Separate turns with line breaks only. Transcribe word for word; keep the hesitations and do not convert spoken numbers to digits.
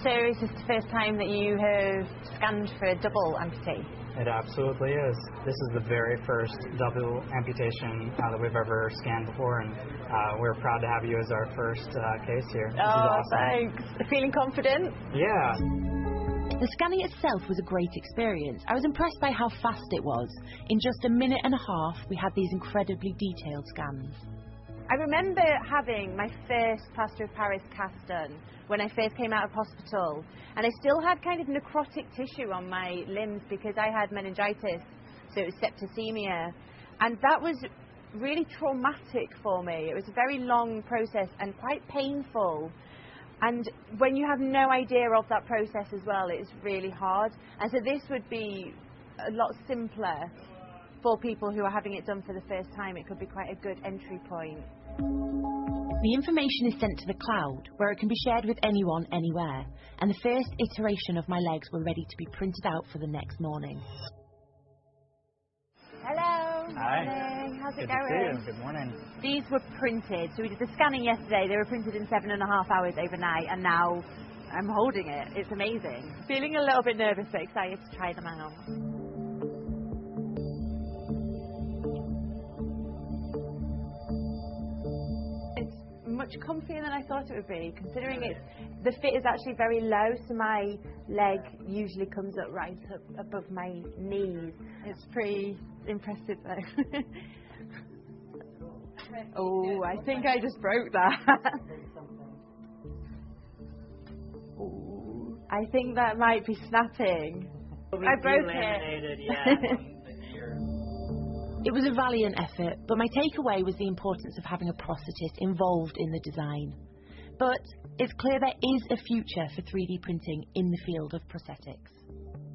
So is this the first time that you have scanned for a double amputee?
It absolutely is. This is the very first double amputation uh, that we've ever scanned before, and uh, we're proud to have you as our first uh, case here. This
oh,
is awesome.
Thanks. Feeling confident?
Yeah.
The scanning itself was a great experience. I was impressed by how fast it was. In just a minute and a half, we had these incredibly detailed scans.
I remember having my first plaster of Paris cast done when I first came out of hospital, and I still had kind of necrotic tissue on my limbs because I had meningitis, so it was septicemia, and that was really traumatic for me. It was a very long process and quite painful, and when you have no idea of that process as well, it's really hard. And so this would be a lot simpler for people who are having it done for the first time. It could be quite a good entry point.
The information is sent to the cloud, where it can be shared with anyone, anywhere, and the first iteration of my legs were ready to be printed out for the next morning.
Hello.
Hi.
Morning. How's
Good
it
to
going?
see you. Good morning.
These were printed, so we did the scanning yesterday. They were printed in seven and a half hours overnight, and now I'm holding it. It's amazing. Feeling a little bit nervous, but excited to try them out. Much comfier than I thought it would be, considering it's the fit is actually very low, so my leg usually comes up right up above my knees. It's pretty impressive though. Oh, I think I just broke that. Ooh, I think that might be snapping. I broke it.
Yeah.
It was a valiant effort, but my takeaway was the importance of having a prosthetist involved in the design. But it's clear there is a future for three D printing in the field of prosthetics.